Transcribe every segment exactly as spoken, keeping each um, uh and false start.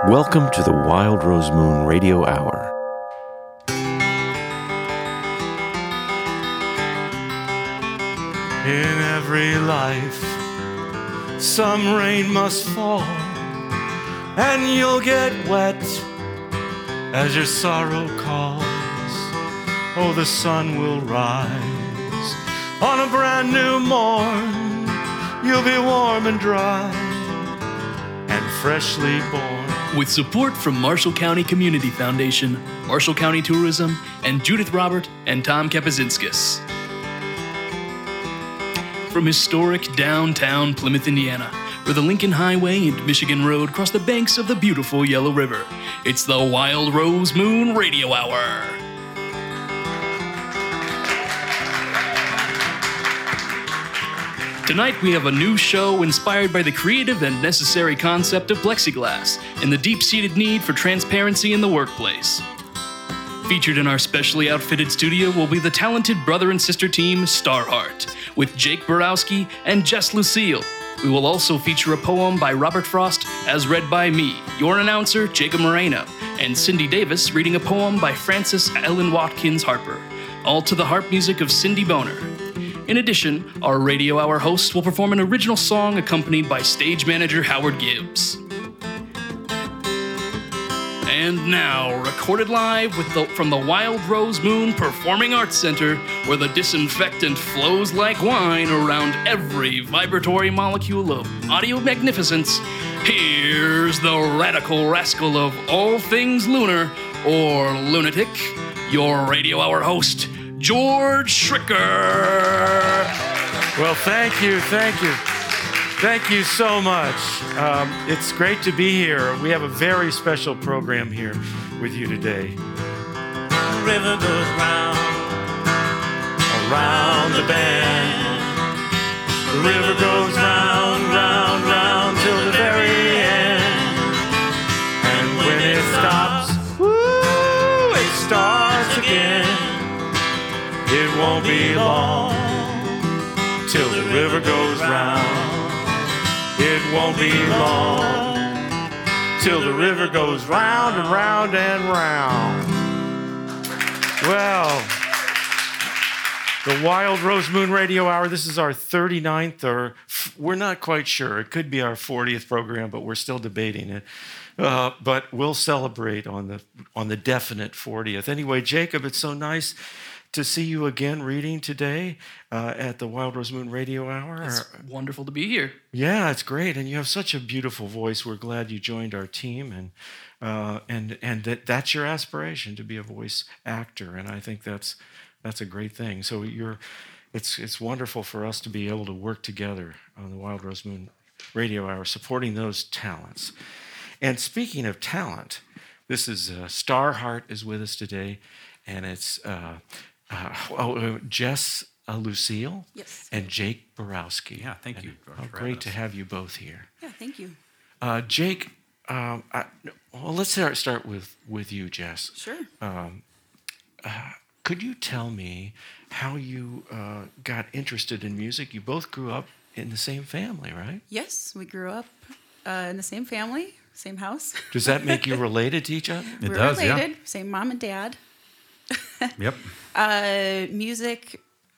Welcome to the Wild Rose Moon Radio Hour. In every life, some rain must fall, and you'll get wet as your sorrow calls. Oh, the sun will rise on a brand new morn. You'll be warm and dry and freshly born. With support from Marshall County Community Foundation, Marshall County Tourism, and Judith Robert and Tom Kapazinskis. From historic downtown Plymouth, Indiana, where the Lincoln Highway and Michigan Road cross the banks of the beautiful Yellow River, it's the Wild Rose Moon Radio Hour. Tonight we have a new show inspired by the creative and necessary concept of plexiglass and the deep-seated need for transparency in the workplace. Featured in our specially outfitted studio will be the talented brother and sister team Starheart, with Jake Borowski and Jess Lucille. We will also feature a poem by Robert Frost as read by me, your announcer, Jacob Moreno, and Cindy Davis reading a poem by Frances Ellen Watkins Harper, all to the harp music of Cindy Boner. In addition, our Radio Hour host will perform an original song accompanied by stage manager Howard Gibbs. And now, recorded live with the, from the Wild Rose Moon Performing Arts Center, where the disinfectant flows like wine around every vibratory molecule of audio magnificence, here's the radical rascal of all things lunar, or lunatic, your Radio Hour host, George Schricker. Well, thank you, thank you. Thank you so much. Um, it's great to be here. We have a very special program here with you today. The river goes round, around the bend. The river goes round, round, round till the very end. And when it stops, woo, it starts again. It won't be long till the river goes round. It won't be long till the river goes round and round and round. Well, the Wild Rose Moon Radio Hour, this is our thirty-ninth, or we're not quite sure. It could be our fortieth program, but we're still debating it. Uh, but we'll celebrate on the on the definite fortieth. Anyway, Jacob, it's so nice to see you again reading today uh, at the Wild Rose Moon Radio Hour. It's wonderful to be here. Yeah, it's great, and you have such a beautiful voice. We're glad you joined our team, and uh, and and that that's your aspiration, to be a voice actor, and I think that's that's a great thing. So you're, it's it's wonderful for us to be able to work together on the Wild Rose Moon Radio Hour, supporting those talents. And speaking of talent, this is uh, Starheart is with us today, and it's. Uh, Uh, oh, uh, Jess uh, Lucille yes. and Jake Borowski. Yeah, thank you. Oh, great to have you both here. Yeah, thank you. Uh, Jake, um, I, well, let's start, start with, with you, Jess. Sure. Um, uh, could you tell me how you uh, got interested in music? You both grew up in the same family, right? Yes, we grew up uh, in the same family, same house. Does that make you related to each other? It We're does, related, yeah. Same mom and dad. Yep. Uh, music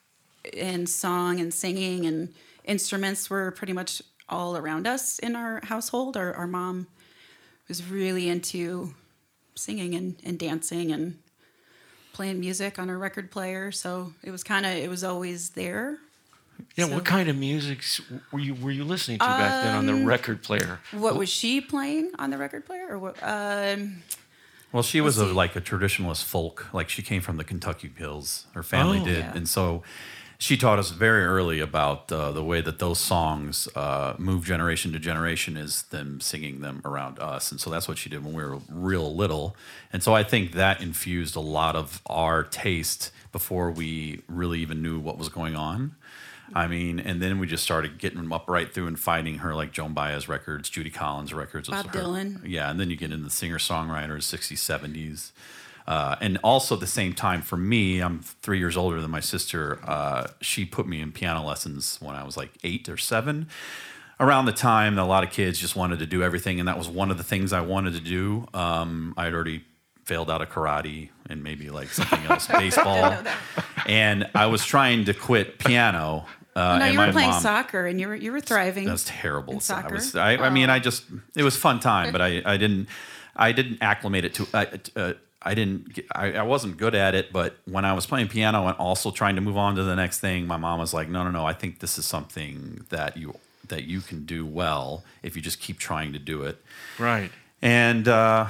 and song and singing and instruments were pretty much all around us in our household. Our, our mom was really into singing and, and dancing and playing music on her record player. So it was kind of, it was always there. Yeah, So- what kind of music were you were you listening to back then on the Um, record player? What was she playing on the record player? Or what? Um, Well, she was Let's a, see. like a traditionalist folk. Like she came from the Kentucky Hills. Her family Oh. did, Yeah. and so she taught us very early about uh, the way that those songs uh, move generation to generation, is them singing them around us. And so that's what she did when we were real little. And so I think that infused a lot of our taste before we really even knew what was going on. I mean, and then we just started getting them up right through and finding her, like Joan Baez records, Judy Collins records. was Bob her- Dylan. Yeah, and then you get into the singer-songwriters, sixties, seventies. Uh, and also at the same time, for me, I'm three years older than my sister. Uh, she put me in piano lessons when I was like eight or seven. around the time that a lot of kids just wanted to do everything, and that was one of the things I wanted to do. Um, I had already failed out of karate and maybe like something else, baseball, and I was trying to quit piano. Uh, no, and you were my playing mom, soccer, and you were you were thriving. That was terrible. In soccer. I, was, I, I mean, I just it was a fun time, but I, I didn't I didn't acclimate it to. I, uh, I didn't. Get, I, I wasn't good at it, but when I was playing piano and also trying to move on to the next thing, my mom was like, "No, no, no. I think this is something that you that you can do well if you just keep trying to do it." Right. And uh,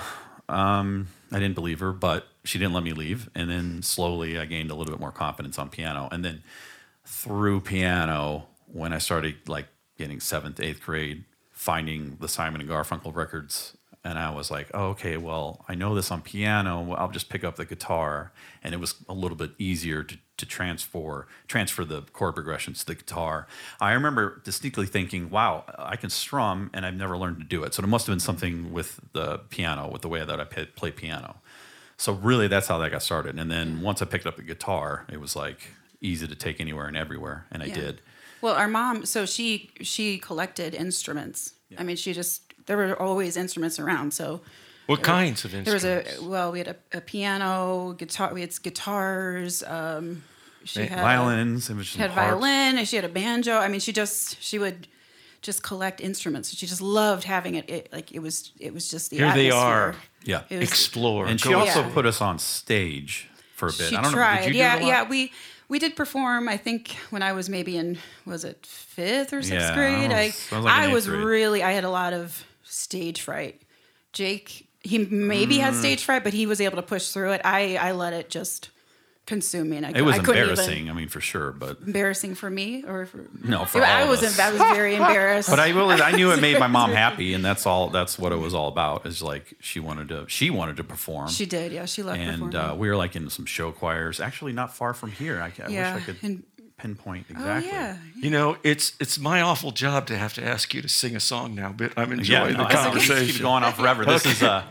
um, I didn't believe her, but she didn't let me leave. And then slowly, I gained a little bit more confidence on piano. And then through piano, when I started like getting seventh, eighth grade, finding the Simon and Garfunkel records. And I was like, oh, okay, well, I know this on piano. Well, I'll just pick up the guitar. And it was a little bit easier to, to transfer transfer the chord progressions to the guitar. I remember distinctly thinking, wow, I can strum, and I've never learned to do it. So there must have been something with the piano, with the way that I play piano. So really, that's how that got started. And then once I picked up the guitar, it was like easy to take anywhere and everywhere, and I Yeah. did. Well, our mom, so she she collected instruments. Yeah. I mean, she just there were always instruments around. So What there, kinds of instruments? There was a well, we had a, a piano, guitar. We had guitars. Um, she Ma- had violins. It was She some had harps. violin, and she had a banjo. I mean, she just she would just collect instruments. She just loved having it. it like it was it was just the Here they atmosphere. are. Yeah. It was- Explore. And she Go also Yeah. put us on stage for a bit. She I don't tried. know. Did you yeah, do a lot? yeah. We we did perform. I think when I was maybe in was it fifth or sixth Yeah, grade. I I was- I was like in I eighth was grade. really. I had a lot of stage fright. Jake, he maybe Mm. had stage fright, but he was able to push through it. I I let it just consume me. And I, It was I couldn't embarrassing. Even, I mean, for sure, but embarrassing for me or for no, for I all of was us. I was very embarrassed. But I really, I knew it made my mom happy, and that's all. That's what it was all about. Is like she wanted to, she wanted to perform. She did, yeah. She loved and performing. uh, we were like in some show choirs, actually not far from here. I, I Yeah, wish I could and- pinpoint oh exactly. yeah. You know, it's it's my awful job to have to ask you to sing a song now, but I'm Yeah, enjoying no, the I think we conversation. keep going on forever. This is uh,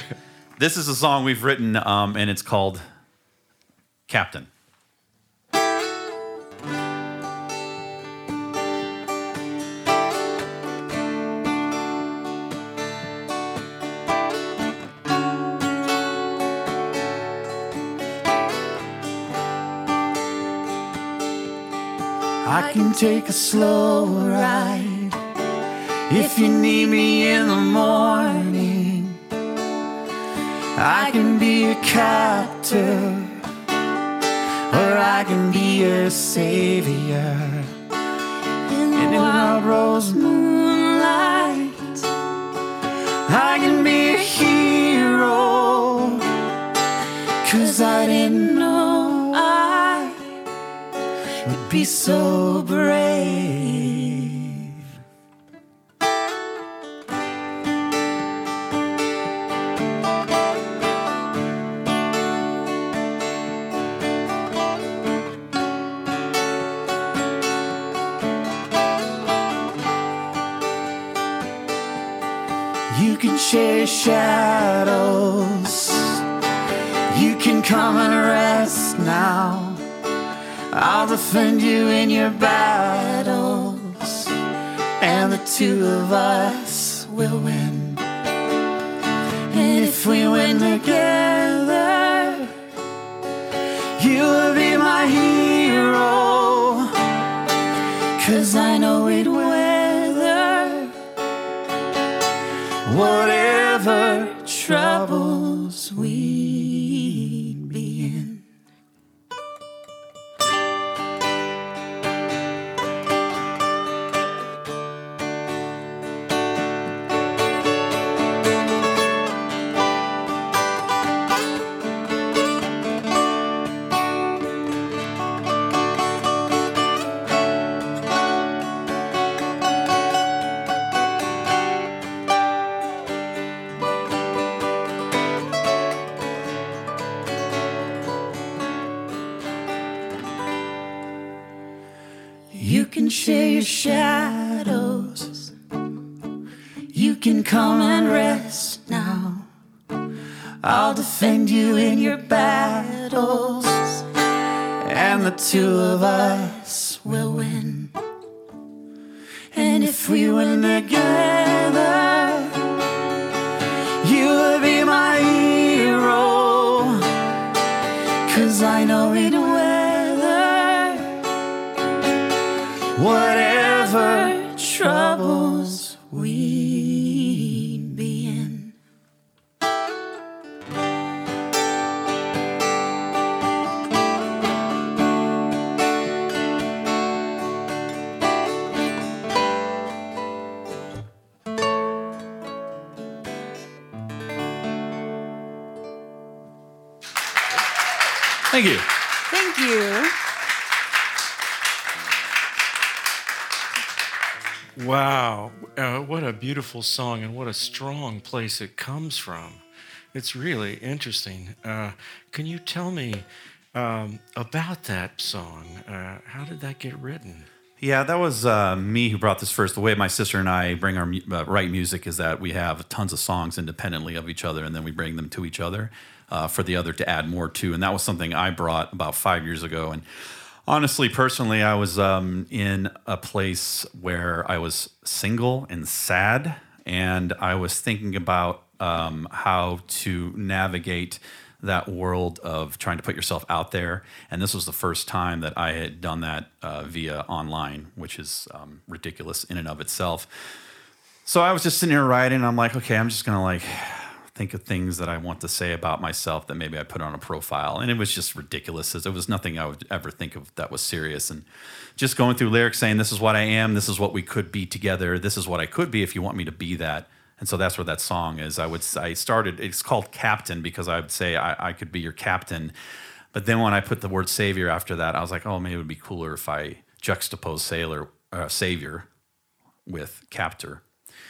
this is a song we've written, um, and it's called Captain. I can take a slow ride if you need me in the morning. I can be your captor, or I can be your savior. In the wild rose moonlight, I can be a hero, 'cause I didn't know I would be so brave. You can share shadows, you can come and rest now. I'll defend you in your battles, and the two of us will win. And if we win together, you will be my hero, 'cause I know we'd weather whatever troubles we'd be in. You can share your shadows, you can come and rest now. I'll defend you in your battles, and the two of us will win. And And if we went together, you would be my hero. 'C's I know we'd weather whatever troubles we'd be in. Thank you. Thank you. Wow, uh, what a beautiful song and what a strong place it comes from. It's really interesting. Uh, can you tell me um, about that song? Uh, how did that get written? Yeah, that was uh, me who brought this first. The way my sister and I bring our mu- uh, write music is that we have tons of songs independently of each other, and then we bring them to each other uh, for the other to add more to. And that was something I brought about five years ago. And honestly, personally, I was um, in a place where I was single and sad, and I was thinking about um, how to navigate that world of trying to put yourself out there. And this was the first time that I had done that uh, via online, which is um, ridiculous in and of itself. So I was just sitting here writing, and I'm like, okay, I'm just gonna like think of things that I want to say about myself that maybe I put on a profile. And it was just ridiculous. It was nothing I would ever think of that was serious. And just going through lyrics saying, this is what I am, this is what we could be together, this is what I could be if you want me to be that. And so that's where that song is. I would I started, it's called Captain because I would say I, I could be your captain. But then when I put the word savior after that, I was like, oh, maybe it would be cooler if I juxtapose sailor, uh, savior with captor.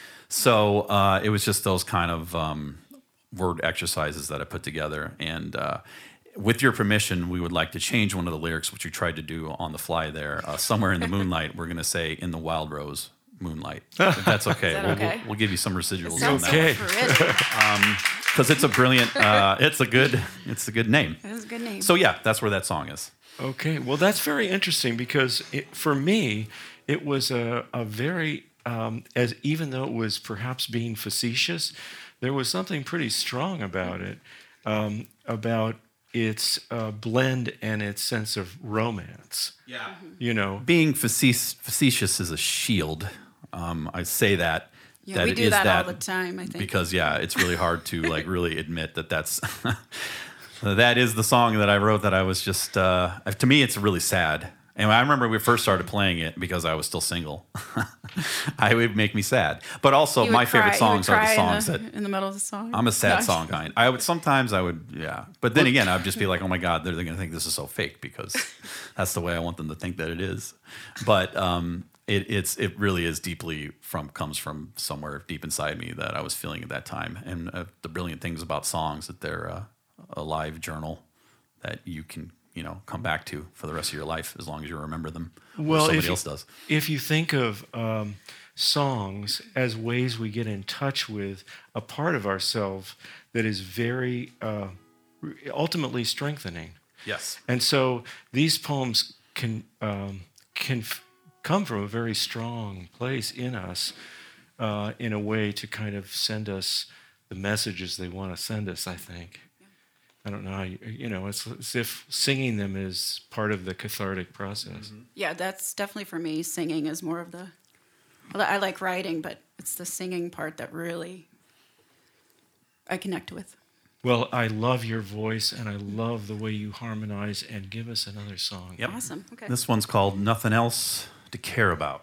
So uh, it was just those kind of um, word exercises that I put together. And uh, with your permission, we would like to change one of the lyrics, which we tried to do on the fly there. Uh, somewhere in the moonlight, we're going to say, in the wild rose, moonlight. If that's okay. that we'll, okay? We'll, we'll give you some residuals on Sounds that. Okay. so pretty. Because it's a brilliant, uh, it's a good, it's a good name. That was a good name. So yeah, that's where that song is. Okay, well, that's very interesting because it, for me, it was a, a very, um, as even though it was perhaps being facetious, there was something pretty strong about it, um, about its uh, blend and its sense of romance. Yeah. You know, Being facetious, facetious is a shield. Um, I say that. yeah, that we it do is that, that all the time, I think. because yeah, it's really hard to like really admit that that's that is the song that I wrote. That I was just uh, to me, it's really sad. And I remember we first started playing it because I was still single. I would make me sad, but also You would my cry- favorite you would songs are the cry songs in the, that in the middle of the song. I'm a sad No. song kind. I would sometimes I would yeah, but then again I'd just be like, oh my god, they're, they're gonna think this is so fake because that's the way I want them to think that it is. But um, it it's it really is deeply from comes from somewhere deep inside me that I was feeling at that time. And uh, the brilliant things about songs that they're uh, a live journal that you can you know come back to for the rest of your life as long as you remember them. or well, somebody if you, else does. if you think of um, songs as ways we get in touch with a part of ourselves that is very uh, ultimately strengthening. Yes. And so these poems can um, can f- come from a very strong place in us, uh, in a way to kind of send us the messages they want to send us. I think. I don't know how you, you know. It's as if singing them is part of the cathartic process. Yeah, that's definitely for me. Singing is more of the. I like writing, but it's the singing part that really I connect with. Well, I love your voice, and I love the way you harmonize. And give us another song. Yep. Awesome. Okay. This one's called Nothing Else to Care About.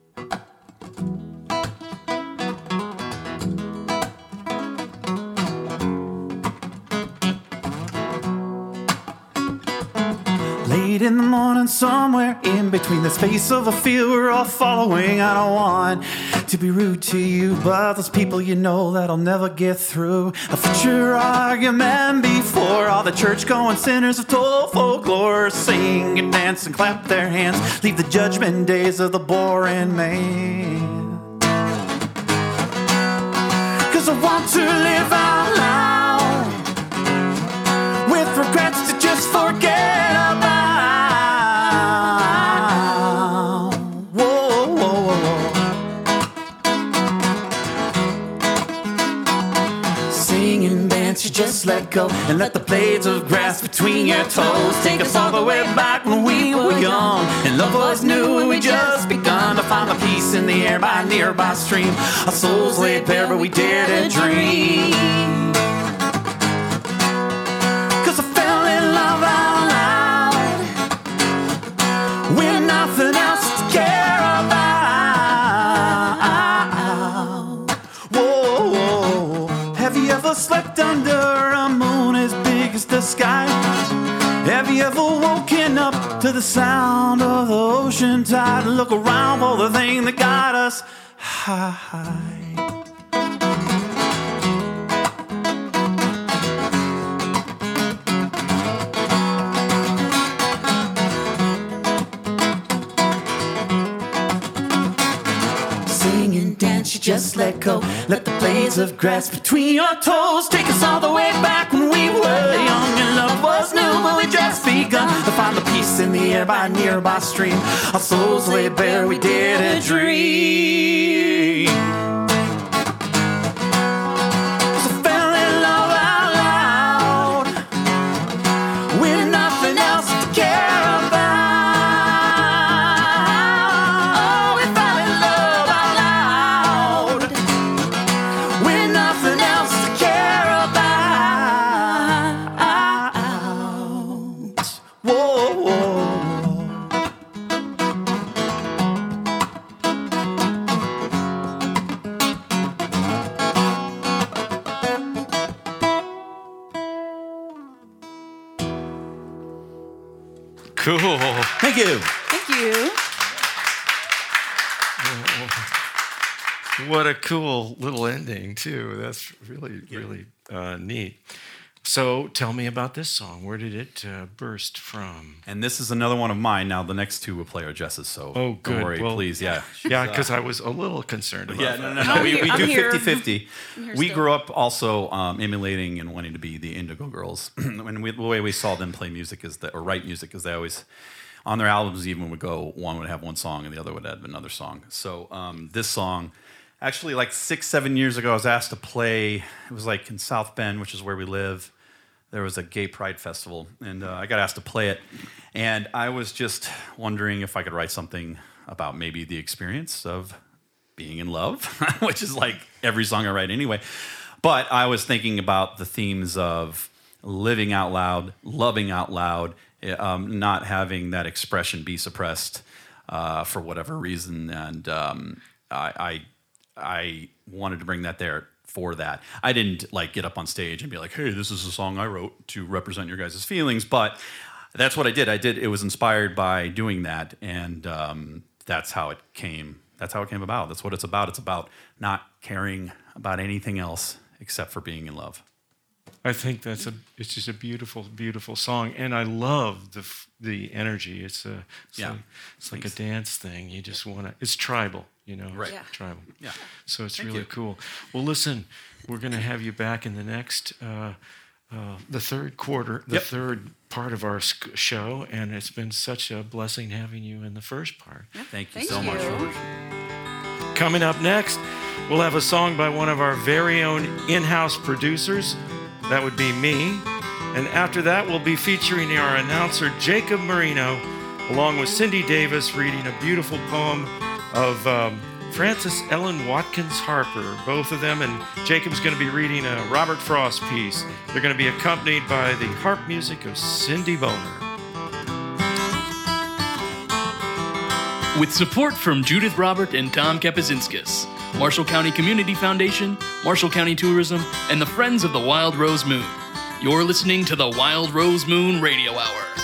Late in the morning, somewhere in between the space of a field we're all following. I don't want to be rude to you, but those people you know that'll never get through a future argument before all the church-going sinners have told folklore. Sing and dance and clap their hands, leave the judgment days of the boring man. 'Cause I want to live out loud with regrets to just forget about. Whoa, whoa, whoa, whoa. Sing and dance, you just let go and let the blades of grass between your toes take us all the way back when we were young and love was new and we just begun to find the peace in the air by a nearby stream. Our souls laid bare, but we dared to dream. Cause I fell in love out loud with nothing else to care about. Whoa, whoa. Have you ever slept under a moon as big as the sky? Have you ever woken up to the sound of the ocean tide? Look around for the thing that got us high. Sing and dance, you just let go. Let the blades of grass between your toes take us all the way back when we were young and love was new, but we just begun to find the peace in the air by a nearby stream. Our souls laid bare, we dared to dream. So fell in love out loud with nothing else to care about. Oh, we fell in love out loud with nothing else to care about. Whoa, whoa. Cool. Thank you. Thank you. What a cool little ending, too. That's really, really uh, neat. So tell me about this song. Where did it uh, burst from? And this is another one of mine. Now the next two will play are Jess's, so Oh, good. don't worry, Well, please. Yeah. Yeah, because I was a little concerned about Yeah, that. no, no, no. I'm We, here- we I'm do here. fifty-fifty. I'm here We still. grew up also um, emulating and wanting to be the Indigo Girls. And we, the way we saw them play music is that, or write music, is they always, on their albums even would go, one would have one song and the other would have another song. So um, this song, actually like six, seven years ago, I was asked to play, it was like in South Bend, which is where we live. There was a gay pride festival, and uh, I got asked to play it. And I was just wondering if I could write something about maybe the experience of being in love, which is like every song I write anyway. But I was thinking about the themes of living out loud, loving out loud, um, not having that expression be suppressed uh, for whatever reason. And um, I, I, I wanted to bring that there. For that, I didn't like get up on stage and be like, "Hey, this is a song I wrote to represent your guys' feelings." But that's what I did. I did. It was inspired by doing that, and um, that's how it came. That's how it came about. That's what it's about. It's about not caring about anything else except for being in love. I think that's a. It's just a beautiful, beautiful song, and I love the f- the energy. It's a. It's Yeah. like, it's like a dance thing. You just want to. It's tribal, you know. Right. Yeah. Tribal. Yeah. So it's Thank really you. cool. Well, listen, we're going to have you back in the next, uh, uh, the third quarter, the Yep. third part of our sc- show, and it's been such a blessing having you in the first part. Thank you Thank so you. much. Coming up next, we'll have a song by one of our very own in-house producers. That would be me. And after that, we'll be featuring our announcer, Jacob Marino, along with Cindy Davis, reading a beautiful poem of um, Frances Ellen Watkins Harper. Both of them, and Jacob's going to be reading a Robert Frost piece. They're going to be accompanied by the harp music of Cindy Boner. With support from Judith Robert and Tom Kapazinskis, Marshall County Community Foundation, Marshall County Tourism, and the Friends of the Wild Rose Moon. You're listening to the Wild Rose Moon Radio Hour.